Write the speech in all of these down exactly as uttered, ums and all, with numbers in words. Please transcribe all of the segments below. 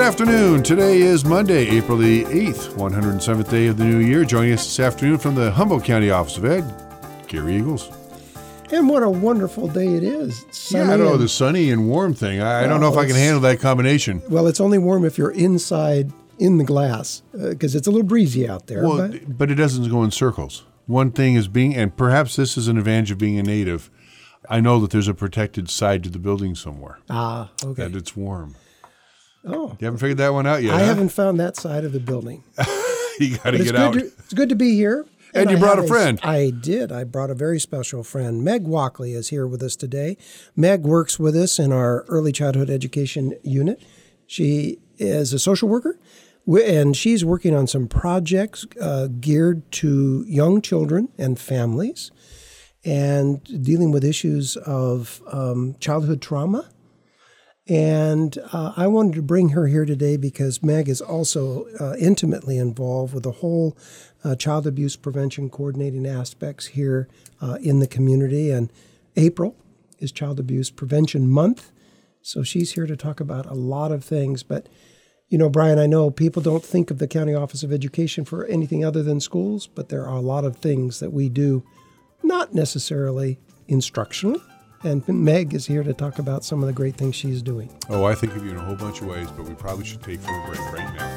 afternoon. Today is Monday, April the eighth, one hundred seventh day of the new year. Joining us this afternoon from the Humboldt County Office of Ed, Gary Eagles. And what a wonderful day it is. Sunny yeah, I know, and, the sunny and warm thing. I, well, I don't know if I can handle that combination. Well, it's only warm if you're inside in the glass because uh, it's a little breezy out there. Well, but, but it doesn't go in circles. One thing is being, and perhaps this is an advantage of being a native, I know that there's a protected side to the building somewhere. Ah, okay. That it's warm. Oh. You haven't figured that one out yet, I huh? haven't found that side of the building. You got to get good out. To, it's good to be here. And, and you I brought a friend. A, I did. I brought a very special friend. Meg Walkley is here with us today. Meg works with us in our early childhood education unit. She is a social worker, and she's working on some projects uh, geared to young children and families and dealing with issues of um, childhood trauma. And uh, I wanted to bring her here today because Meg is also uh, intimately involved with the whole uh, child abuse prevention coordinating aspects here uh, in the community. And April is Child Abuse Prevention Month, so she's here to talk about a lot of things. But, you know, Brian, I know people don't think of the County Office of Education for anything other than schools, but there are a lot of things that we do, not necessarily instructional. And Meg is here to talk about some of the great things she's doing. Oh, I think of you in a whole bunch of ways, but we probably should take for a break right now.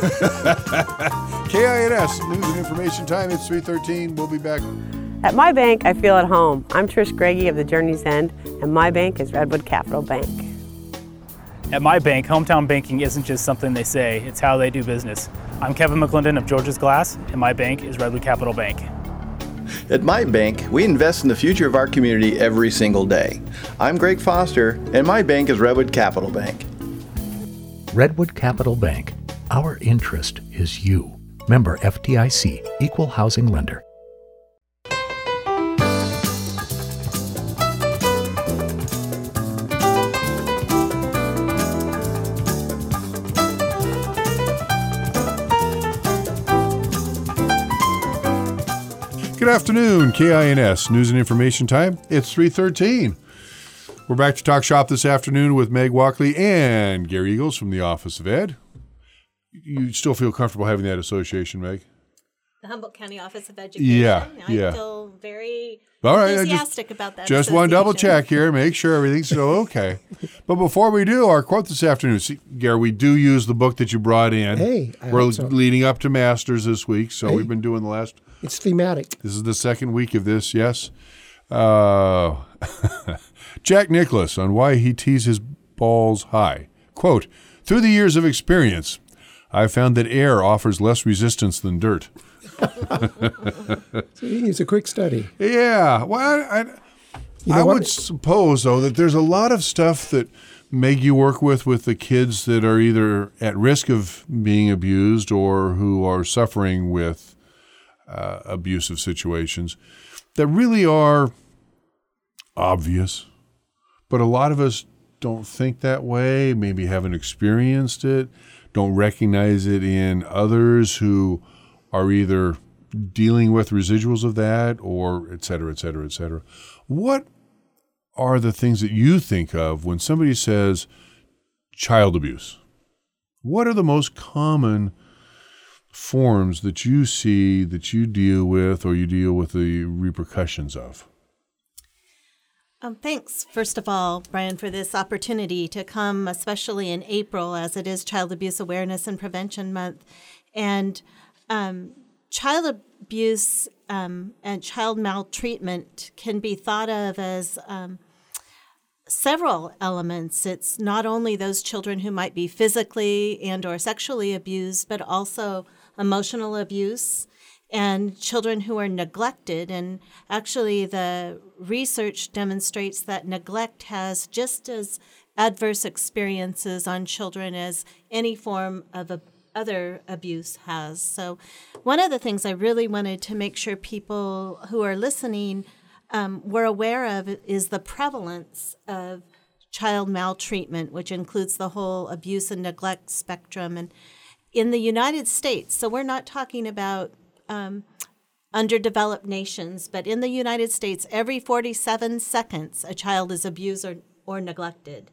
K I N S, News and Information Time. It's three thirteen. We'll be back. At my bank, I feel at home. I'm Trish Greggy of the Journey's End, and my bank is Redwood Capital Bank. At my bank, hometown banking isn't just something they say, it's how they do business. I'm Kevin McClendon of George's Glass, and my bank is Redwood Capital Bank. At my bank, we invest in the future of our community every single day. I'm Greg Foster, and my bank is Redwood Capital Bank. Redwood Capital Bank. Our interest is you. Member F D I C, Equal Housing Lender. Good afternoon, K I N S, News and Information Time. It's three thirteen. We're back to talk shop this afternoon with Meg Walkley and Gary Eagles from the Office of Ed. You still feel comfortable having that association, Meg? The Humboldt County Office of Education. Yeah, I yeah. feel very All right, enthusiastic just, about that. Just want to double check here, make sure everything's still okay. But before we do, our quote this afternoon, see, Gary, we do use the book that you brought in. Hey, I We're hope so. leading up to Masters this week, so Hey. we've been doing the last... It's thematic. This is the second week of this, yes. Uh, Jack Nicklaus on why he tees his balls high. Quote, through the years of experience, I've found that air offers less resistance than dirt. See, it's a quick study. Yeah. Well, I, I, You know I what? would suppose, though, that there's a lot of stuff that Meg you work with with the kids that are either at risk of being abused or who are suffering with uh, abusive situations that really are obvious. But a lot of us don't think that way, maybe haven't experienced it, don't recognize it in others who are either dealing with residuals of that or et cetera, et cetera, et cetera. What are the things that you think of when somebody says child abuse? What are the most common forms that you see that you deal with or you deal with the repercussions of? Um, thanks, first of all, Brian, for this opportunity to come, especially in April, as it is Child Abuse Awareness and Prevention Month. And um, child abuse um, and child maltreatment can be thought of as um, several elements. It's not only those children who might be physically and or sexually abused, but also emotional abuse and children who are neglected. And actually the research demonstrates that neglect has just as adverse experiences on children as any form of a, other abuse has. So one of the things I really wanted to make sure people who are listening um, were aware of is the prevalence of child maltreatment, which includes the whole abuse and neglect spectrum. And in the United States, so we're not talking about um, underdeveloped nations, but in the United States, every forty-seven seconds, a child is abused or, or neglected.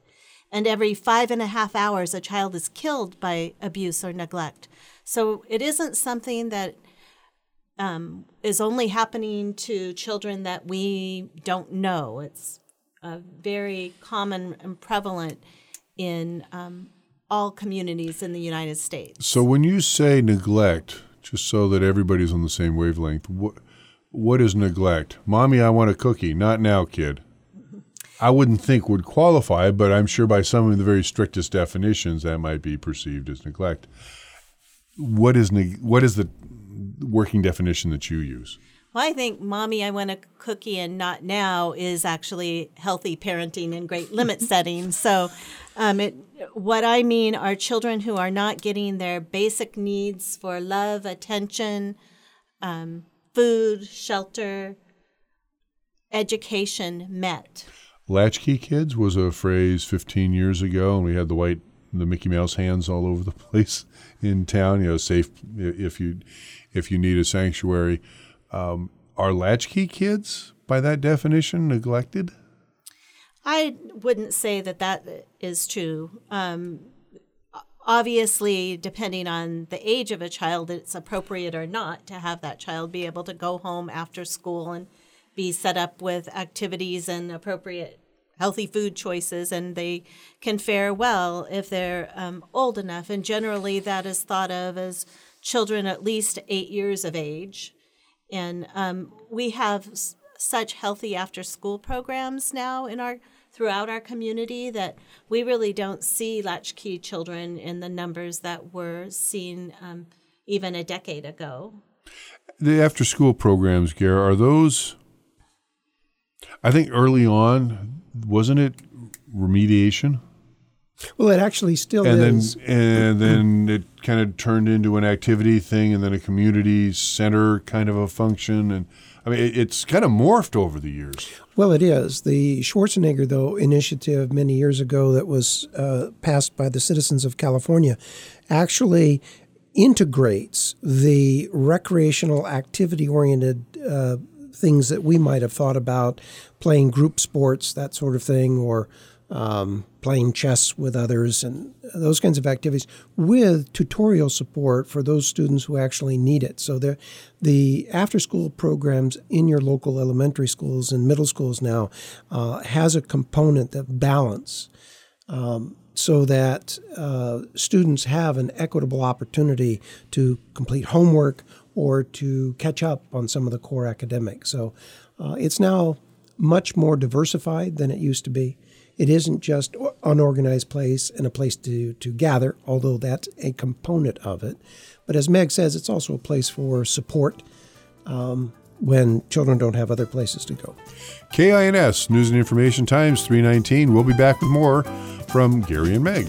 And every five and a half hours, a child is killed by abuse or neglect. So it isn't something that um, is only happening to children that we don't know. It's uh, very common and prevalent in um, all communities in the United States. So when you say neglect, just so that everybody's on the same wavelength, what, what is neglect? Mommy, I want a cookie. Not now, kid. I wouldn't think would qualify, but I'm sure by some of the very strictest definitions that might be perceived as neglect. What is neg- what is the working definition that you use? Well, I think Mommy, I want a cookie and not now is actually healthy parenting and great limit setting. So um, it, what I mean are children who are not getting their basic needs for love, attention, um, food, shelter, education met. Latchkey kids was a phrase fifteen years ago, and we had the white, the Mickey Mouse hands all over the place in town. You know, safe if you if you need a sanctuary. Um, are latchkey kids, by that definition, neglected? I wouldn't say that that is true. Um, obviously, depending on the age of a child, it's appropriate or not to have that child be able to go home after school and be set up with activities and appropriate healthy food choices, and they can fare well if they're um, old enough. And generally that is thought of as children at least eight years of age. And um, we have s- such healthy after-school programs now in our throughout our community that we really don't see latchkey children in the numbers that were seen um, even a decade ago. The after-school programs, Gare, are those... I think early on, wasn't it remediation? Well, it actually still and is. Then, and then it kind of turned into an activity thing and then a community center kind of a function. And I mean, it, it's kind of morphed over the years. Well, it is. The Schwarzenegger, though, initiative many years ago that was uh, passed by the citizens of California actually integrates the recreational activity-oriented uh things that we might have thought about, playing group sports, that sort of thing, or um, playing chess with others and those kinds of activities, with tutorial support for those students who actually need it. So the the after-school programs in your local elementary schools and middle schools now uh, has a component of balance, um, so that uh, students have an equitable opportunity to complete homework or to catch up on some of the core academics. So uh, it's now much more diversified than it used to be. It isn't just an unorganized place and a place to, to gather, although that's a component of it. But as Meg says, it's also a place for support um, when children don't have other places to go. K I N S, News and Information Times, three nineteen. We'll be back with more from Gary and Meg.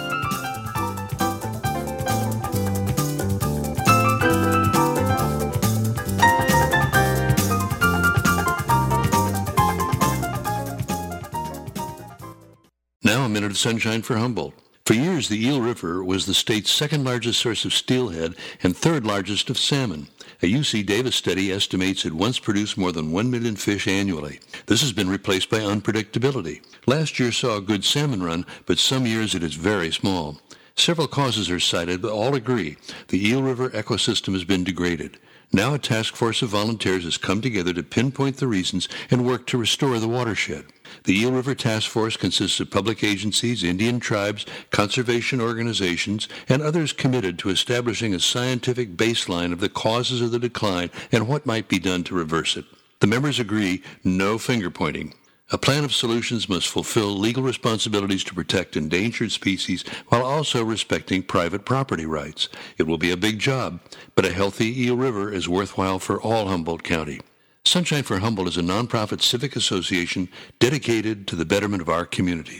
Now a minute of sunshine for Humboldt. For years, the Eel River was the state's second largest source of steelhead and third largest of salmon. A U C Davis study estimates it once produced more than one million fish annually. This has been replaced by unpredictability. Last year saw a good salmon run, but some years it is very small. Several causes are cited, but all agree the Eel River ecosystem has been degraded. Now a task force of volunteers has come together to pinpoint the reasons and work to restore the watershed. The Eel River Task Force consists of public agencies, Indian tribes, conservation organizations, and others committed to establishing a scientific baseline of the causes of the decline and what might be done to reverse it. The members agree, no finger-pointing. A plan of solutions must fulfill legal responsibilities to protect endangered species while also respecting private property rights. It will be a big job, but a healthy Eel River is worthwhile for all Humboldt County. Sunshine for Humboldt is a nonprofit civic association dedicated to the betterment of our communities.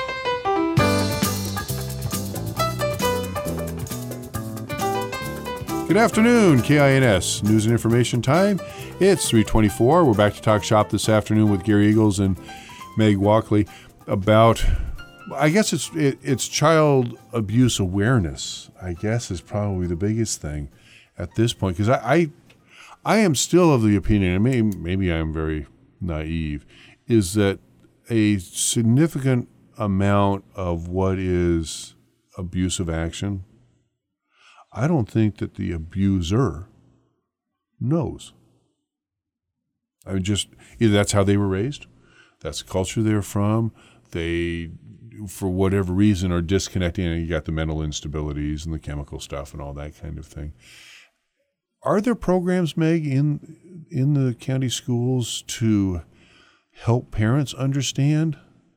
Good afternoon, K I N S, News and Information Time. It's three twenty-four. We're back to talk shop this afternoon with Gary Eagles and Meg Walkley about, I guess it's it, it's child abuse awareness, I guess, is probably the biggest thing at this point. Because I, I I am still of the opinion, and maybe, maybe I'm very naive, is that a significant amount of what is abusive action, I don't think that the abuser knows. I mean, just either that's how they were raised, that's the culture they're from, they, for whatever reason, are disconnecting, and you got the mental instabilities and the chemical stuff and all that kind of thing. Are there programs, Meg, in in the county schools to help parents understand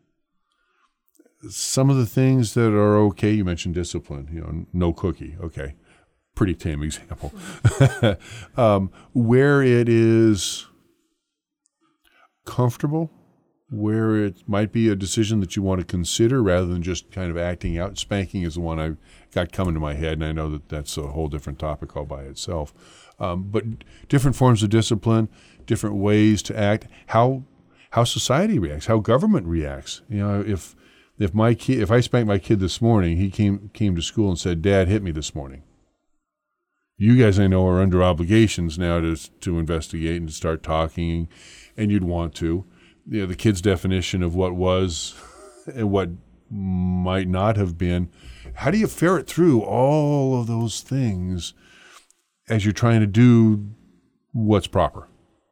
some of the things that are okay? You mentioned discipline, you know, no cookie. Okay, pretty tame example. um, where it is comfortable, where it might be a decision that you want to consider rather than just kind of acting out. Spanking is the one I got coming to my head, and I know that that's a whole different topic all by itself. Um, but different forms of discipline, different ways to act, how how society reacts, how government reacts. You know, if if my kid, if I spanked my kid this morning, he came came to school and said, "Dad hit me this morning." You guys, I know, are under obligations now to to investigate and to start talking, and you'd want to. You know, the kid's definition of what was and what might not have been. How do you ferret through all of those things as you're trying to do what's proper?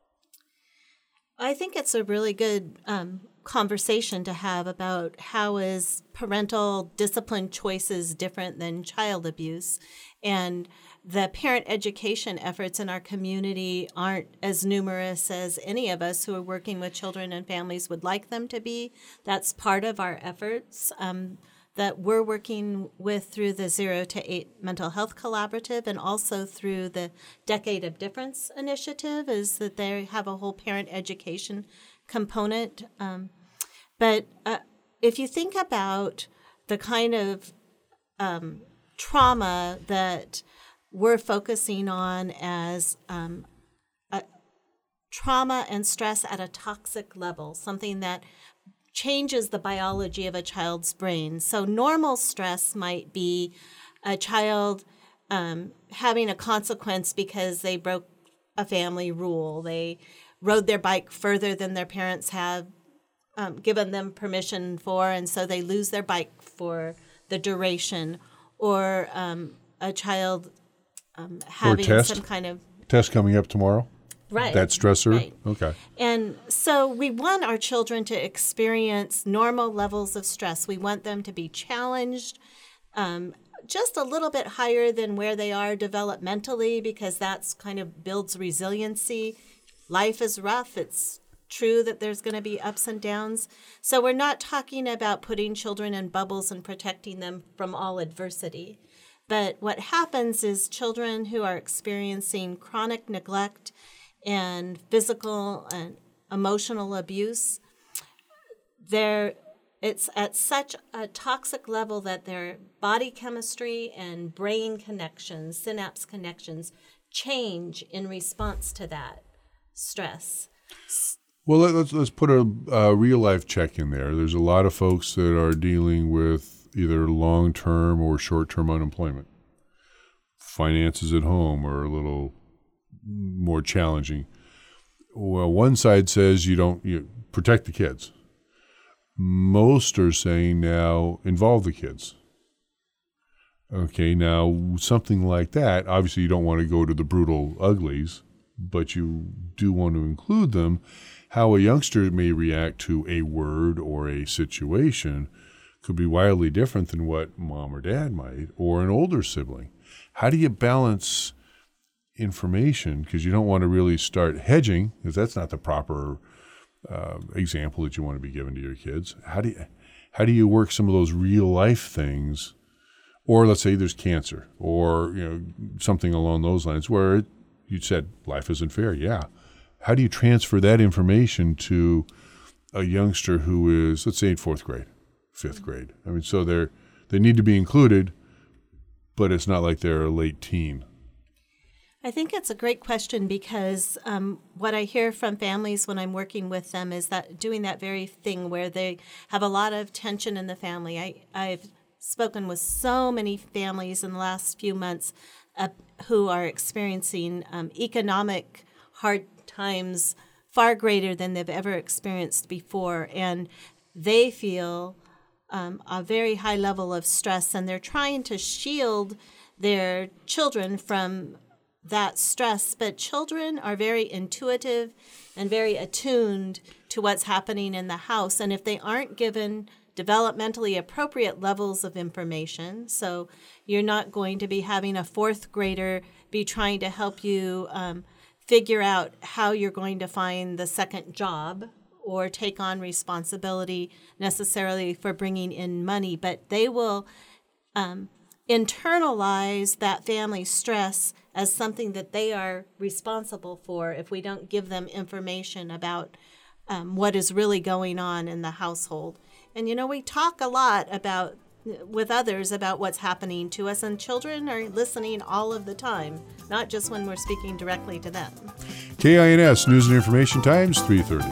I think it's a really good um, conversation to have about how is parental discipline choices different than child abuse. And the parent education efforts in our community aren't as numerous as any of us who are working with children and families would like them to be. That's part of our efforts um, that we're working with through the Zero to Eight Mental Health Collaborative, and also through the Decade of Difference initiative, is that they have a whole parent education component. Um, but uh, if you think about the kind of um, trauma that we're focusing on as um, a trauma and stress at a toxic level, something that changes the biology of a child's brain. So normal stress might be a child um, having a consequence because they broke a family rule. They rode their bike further than their parents have um, given them permission for, and so they lose their bike for the duration. Or um, a child um, having test. some kind of Test coming up tomorrow? Right. That stressor? Right. Okay. And so we want our children to experience normal levels of stress. We want them to be challenged um, just a little bit higher than where they are developmentally, because that's kind of builds resiliency. Life is rough. It's true that there's going to be ups and downs. So we're not talking about putting children in bubbles and protecting them from all adversity. But what happens is children who are experiencing chronic neglect and physical and emotional abuse, they're, it's at such a toxic level that their body chemistry and brain connections, synapse connections, change in response to that stress. Well, let's let's put a, a real life check in there. There's a lot of folks that are dealing with either long term or short term unemployment. Finances at home are a little more challenging. Well, one side says you don't you protect the kids. Most are saying now involve the kids. Okay, now something like that, obviously you don't want to go to the brutal uglies, but you do want to include them. How a youngster may react to a word or a situation could be wildly different than what mom or dad might, or an older sibling. How do you balance information? Because you don't want to really start hedging, because that's not the proper uh, example that you want to be giving to your kids. How do you, how do you work some of those real life things? Or let's say there's cancer, or you know something along those lines where it, you said life isn't fair. Yeah. How do you transfer that information to a youngster who is, let's say, in fourth grade, fifth grade? I mean, so they're they need to be included, but it's not like they're a late teen. I think it's a great question, because um, what I hear from families when I'm working with them is that doing that very thing where they have a lot of tension in the family. I, I've spoken with so many families in the last few months uh, who are experiencing um, economic hard times far greater than they've ever experienced before. And they feel um, a very high level of stress, and they're trying to shield their children from that stress. But children are very intuitive and very attuned to what's happening in the house. And if they aren't given developmentally appropriate levels of information, so you're not going to be having a fourth grader be trying to help you um, figure out how you're going to find the second job or take on responsibility necessarily for bringing in money, but they will um, internalize that family stress as something that they are responsible for if we don't give them information about um, what is really going on in the household. And, you know, we talk a lot about with others about what's happening to us, and children are listening all of the time, not just when we're speaking directly to them. K I N S News and Information Times, three thirty.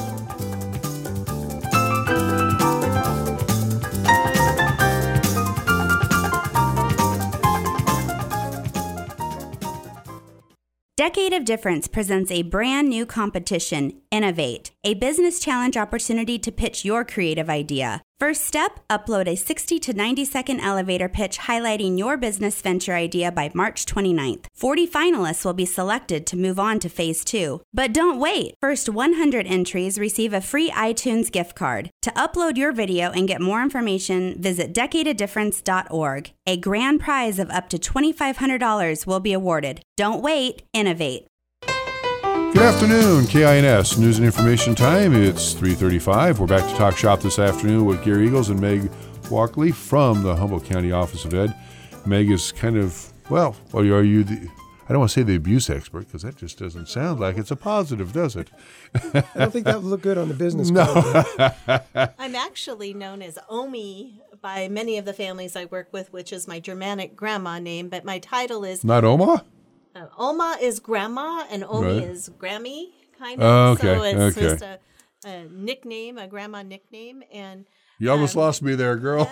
Decade of Difference presents a brand new competition, Innovate, a business challenge opportunity to pitch your creative idea. First step, upload a sixty to ninety second elevator pitch highlighting your business venture idea by March twenty-ninth. forty finalists will be selected to move on to phase two. But don't wait. First one hundred entries receive a free iTunes gift card. To upload your video and get more information, visit decade of difference dot org. A grand prize of up to twenty-five hundred dollars will be awarded. Don't wait, innovate. Good afternoon, K I N S News and Information Time. It's three thirty-five. We're back to Talk Shop this afternoon with Gary Eagles and Meg Walkley from the Humboldt County Office of Ed. Meg is kind of, well, are you the, I don't want to say the abuse expert because that just doesn't sound like it's a positive, does it? I don't think that would look good on the business no. card. I'm actually known as Omi by many of the families I work with, which is my Germanic grandma name, but my title is... Not Oma? Uh, Oma is grandma, and Omi right. is Grammy, kind of. Oh, okay, so it's okay. just a, a nickname, a grandma nickname. And you almost um, lost me there, girl.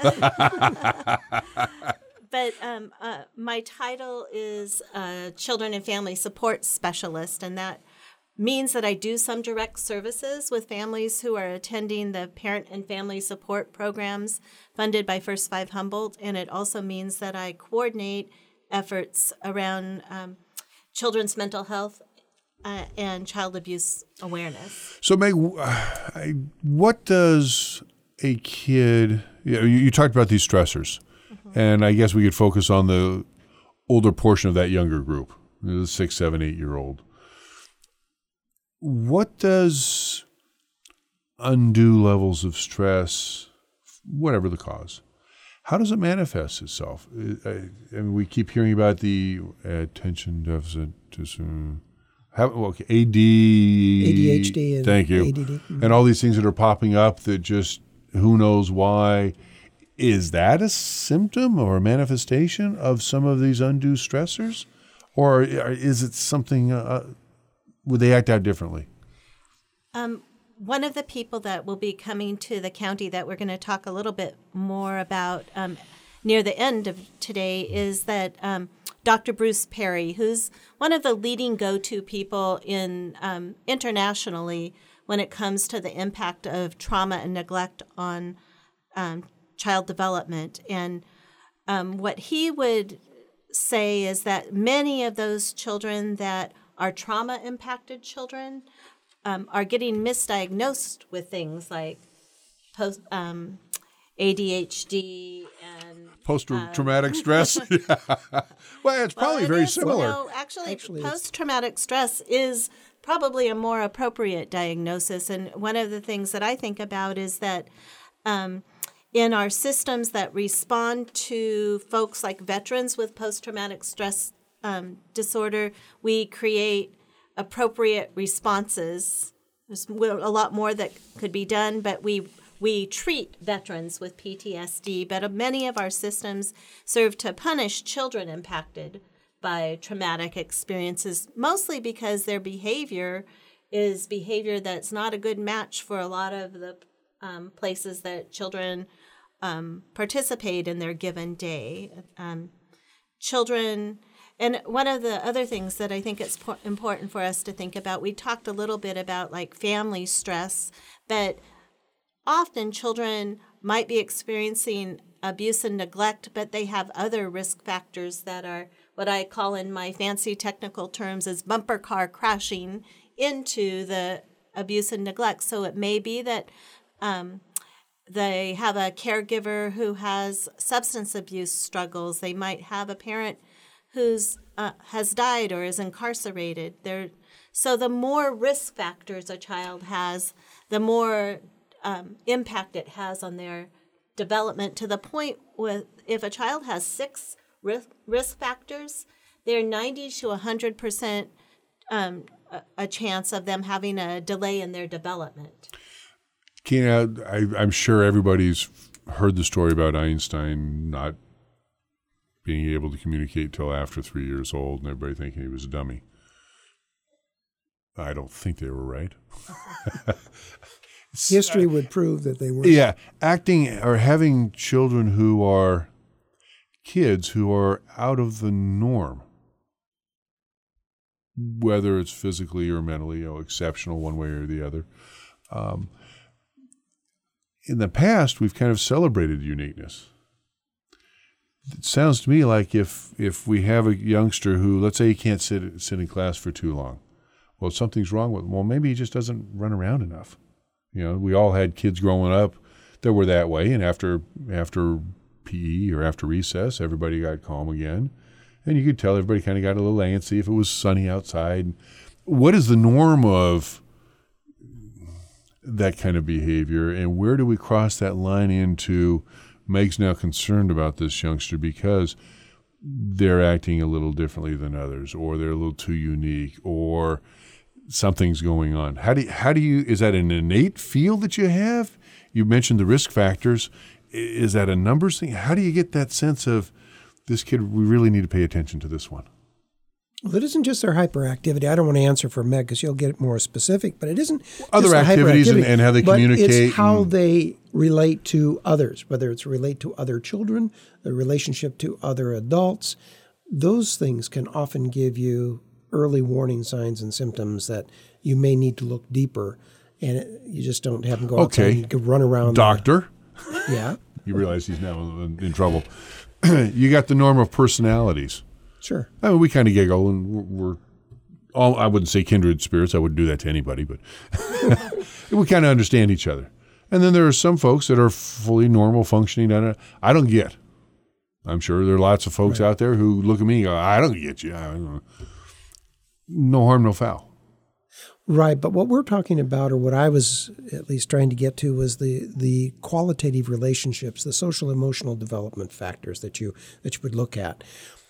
But um, uh, my title is uh, Children and Family Support Specialist, and that means that I do some direct services with families who are attending the parent and family support programs funded by First Five Humboldt, and it also means that I coordinate efforts around um, children's mental health uh, and child abuse awareness. So, Meg, I, what does a kid, you know, you, you talked about these stressors, mm-hmm. and I guess we could focus on the older portion of that younger group, the six, seven, eight-year-old. What does undue levels of stress, whatever the cause, how does it manifest itself? I, I mean, we keep hearing about the attention deficit, how, okay, A D, A D H D, and thank you, A D D, mm-hmm. and all these things that are popping up that just who knows why. Is that a symptom or a manifestation of some of these undue stressors, or is it something? Uh, would they act out differently? Um. One of the people that will be coming to the county that we're going to talk a little bit more about um, near the end of today is that um, Doctor Bruce Perry, who's one of the leading go-to people in um, internationally when it comes to the impact of trauma and neglect on um, child development. And um, what he would say is that many of those children that are trauma-impacted children Um, are getting misdiagnosed with things like post um, A D H D and post-traumatic um, stress. Well, it's probably well, it very is, similar. No, actually, actually post-traumatic stress is probably a more appropriate diagnosis. And one of the things that I think about is that um, in our systems that respond to folks like veterans with post-traumatic stress um, disorder, we create appropriate responses. There's a lot more that could be done, but we we treat veterans with P T S D, but many of our systems serve to punish children impacted by traumatic experiences, mostly because their behavior is behavior that's not a good match for a lot of the um, places that children um, participate in their given day. Um, children... And one of the other things that I think it's po- important for us to think about, we talked a little bit about like family stress, but often children might be experiencing abuse and neglect, but they have other risk factors that are what I call in my fancy technical terms as bumper car crashing into the abuse and neglect. So it may be that um, they have a caregiver who has substance abuse struggles. They might have a parent who's uh, has died or is incarcerated. They're, so the more risk factors a child has, the more um, impact it has on their development, to the point with if a child has six risk, risk factors, they're ninety to one hundred percent um, a, a chance of them having a delay in their development. Kina, I, I'm sure everybody's heard the story about Einstein not being able to communicate till after three years old, and everybody thinking he was a dummy. I don't think they were right. History would prove that they were. Yeah, acting or having children who are kids who are out of the norm, whether it's physically or mentally, you know, exceptional one way or the other. Um, in the past, we've kind of celebrated uniqueness. It sounds to me like if if we have a youngster who, let's say he can't sit sit in class for too long, well, something's wrong with him. Well, maybe he just doesn't run around enough. You know, we all had kids growing up that were that way, and after after P E or after recess, everybody got calm again, and you could tell everybody kind of got a little antsy if it was sunny outside. What is the norm of that kind of behavior, and where do we cross that line into Meg's now concerned about this youngster because they're acting a little differently than others, or they're a little too unique, or something's going on? How do you, how do you, is that an innate feel that you have? You mentioned the risk factors. Is that a numbers thing? How do you get that sense of this kid, we really need to pay attention to this one? Well, it isn't just their hyperactivity. I don't want to answer for Meg because you'll get more specific, but it isn't other just activities and, hyperactivity, and how they but communicate. It's how and, they relate to others, whether it's relate to other children, the relationship to other adults. Those things can often give you early warning signs and symptoms that you may need to look deeper, and it, you just don't have them go outside okay. and run around. Doctor. The, yeah. You realize he's now in, in trouble. You got the norm of personalities. Sure. I mean, we kind of giggle, and we're, we're all, I wouldn't say kindred spirits. I wouldn't do that to anybody, but we kind of understand each other. And then there are some folks that are fully normal functioning. I don't get. I'm sure there are lots of folks right. out there who look at me and go, I don't get you. I don't know. No harm, no foul. Right, but what we're talking about, or what I was at least trying to get to, was the the qualitative relationships, the social emotional development factors that you that you would look at.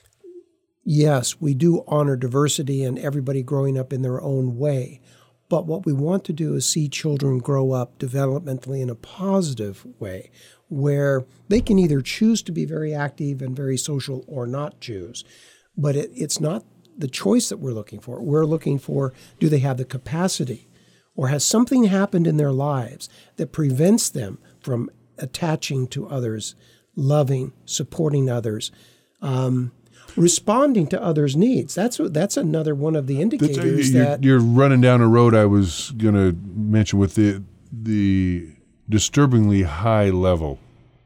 Yes, we do honor diversity and everybody growing up in their own way, but what we want to do is see children grow up developmentally in a positive way, where they can either choose to be very active and very social or not choose. But it, it's not the choice that we're looking for. We're looking for, do they have the capacity, or has something happened in their lives that prevents them from attaching to others, loving, supporting others, um, responding to others' needs. That's that's another one of the indicators you're, that you're running down a road I was going to mention with the the disturbingly high level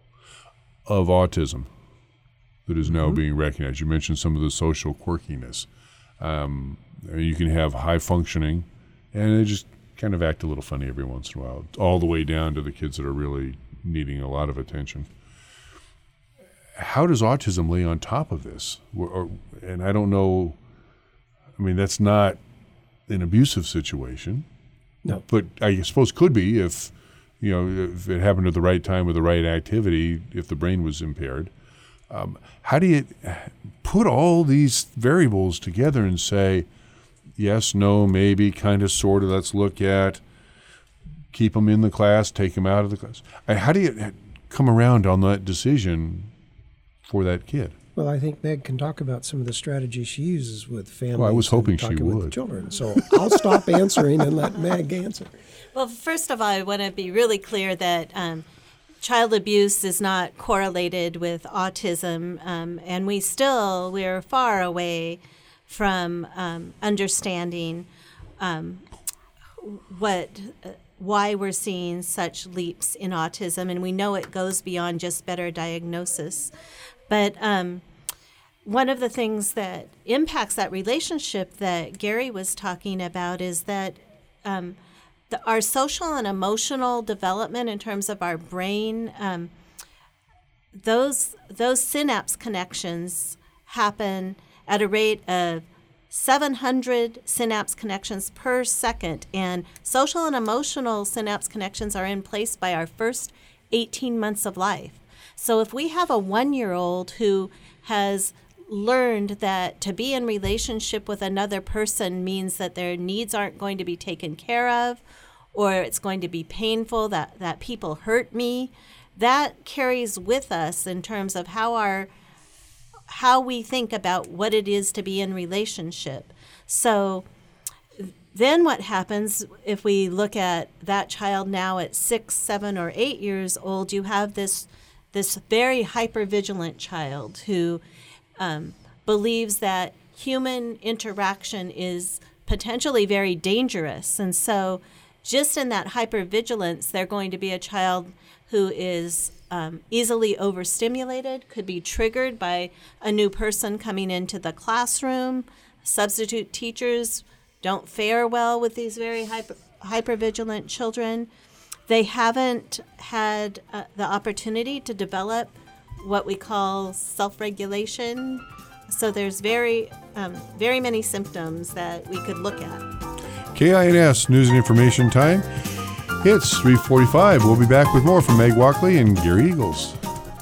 of autism that is now mm-hmm. being recognized. You mentioned some of the social quirkiness. Um, you can have high functioning, and they just kind of act a little funny every once in a while, all the way down to the kids that are really needing a lot of attention. How does autism lay on top of this? Or, or, and I don't know, I mean, that's not an abusive situation. No. But I suppose could be if, you know, if it happened at the right time with the right activity, if the brain was impaired. Um, how do you put all these variables together and say, yes, no, maybe, kind of, sort of, let's look at, keep them in the class, take them out of the class? How do you come around on that decision for that kid? Well, I think Meg can talk about some of the strategies she uses with families. Well, I was hoping and she with would. The children. So I'll stop answering and let Meg answer. Well, first of all, I want to be really clear that um, child abuse is not correlated with autism, um, and we still, we're far away from um, understanding um, what uh, why we're seeing such leaps in autism, and we know it goes beyond just better diagnosis. But um, one of the things that impacts that relationship that Gary was talking about is that um, the, our social and emotional development in terms of our brain, um, those those synapse connections happen at a rate of seven hundred synapse connections per second, and social and emotional synapse connections are in place by our first eighteen months of life. So if we have a one-year-old who has learned that to be in relationship with another person means that their needs aren't going to be taken care of, or it's going to be painful, that, that people hurt me, that carries with us in terms of how our how we think about what it is to be in relationship. So then what happens if we look at that child now at six, seven, or eight years old? You have this this very hypervigilant child who um, believes that human interaction is potentially very dangerous. And so just in that hypervigilance, they're going to be a child who is um, easily overstimulated, could be triggered by a new person coming into the classroom. Substitute teachers don't fare well with these very hyper, hypervigilant children. They haven't had uh, the opportunity to develop what we call self-regulation. So there's very, um, very many symptoms that we could look at. K I N S News and Information Time. It's three forty-five. We'll be back with more from Meg Walkley and Gary Eagles.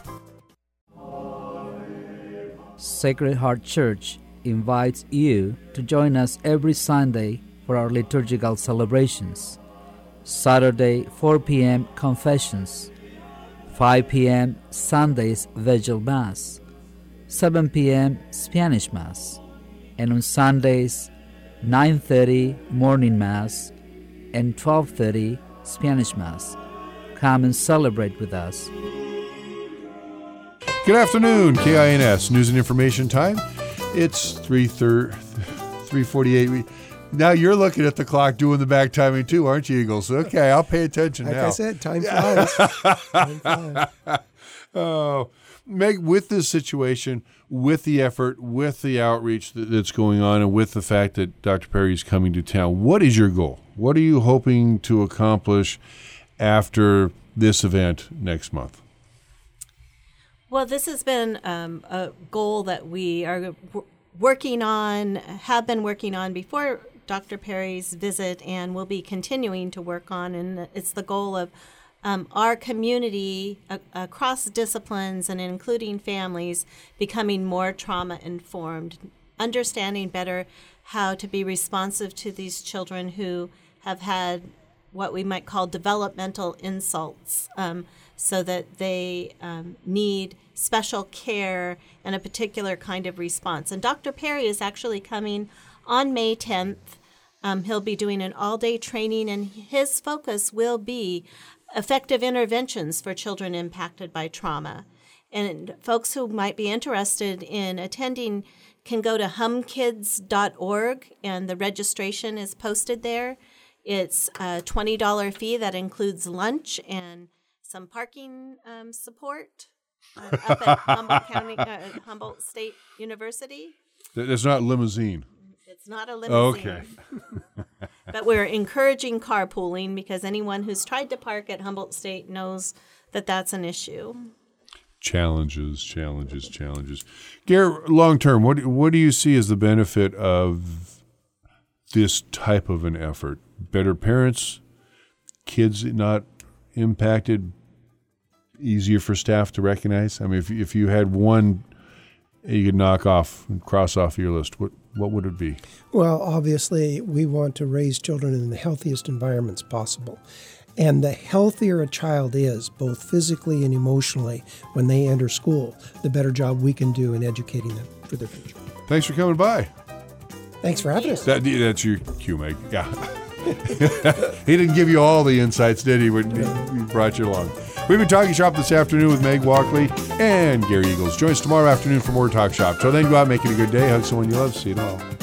Sacred Heart Church invites you to join us every Sunday for our liturgical celebrations. Saturday, four p.m. Confessions, five p.m. Sunday's Vigil Mass, seven p.m. Spanish Mass, and on Sundays, nine thirty Morning Mass and twelve thirty Spanish Mass. Come and celebrate with us. Good afternoon, K I N S News and Information Time. It's three forty-eight. Now you're looking at the clock doing the back timing too, aren't you, Eagles? Okay, I'll pay attention like now. Like I said, time flies. Time flies. Oh, Meg, with this situation, with the effort, with the outreach that's going on, and with the fact that Doctor Perry is coming to town, what is your goal? What are you hoping to accomplish after this event next month? Well, this has been um, a goal that we are w- working on, have been working on before Doctor Perry's visit, and will be continuing to work on. And it's the goal of um, our community uh, across disciplines and including families becoming more trauma informed, understanding better how to be responsive to these children who have had what we might call developmental insults, um, so that they um, need special care and a particular kind of response. And Doctor Perry is actually coming on May tenth. Um, he'll be doing an all-day training, and his focus will be effective interventions for children impacted by trauma. And folks who might be interested in attending can go to hum kids dot org, and the registration is posted there. It's a twenty dollars fee that includes lunch and some parking um, support uh, up at Humboldt County, uh, Humboldt State University. It's not limousine. It's not a limousine. Okay. But we're encouraging carpooling because anyone who's tried to park at Humboldt State knows that that's an issue. Challenges, challenges, challenges. Gary, long term, what what do you see as the benefit of this type of an effort? Better parents, kids not impacted, easier for staff to recognize? I mean, if if you had one you could knock off and cross off your list, what what would it be? Well, obviously, we want to raise children in the healthiest environments possible. And the healthier a child is, both physically and emotionally, when they enter school, the better job we can do in educating them for their future. Thanks for coming by. Thanks for having us. That, that's your cue, Meg. Yeah. He didn't give you all the insights, did he, when he brought you along? We've been Talking Shop this afternoon with Meg Walkley and Gary Eagles. Join us tomorrow afternoon for more Talk Shop. Till then, go out, make it a good day. Hug someone you love. See you tomorrow.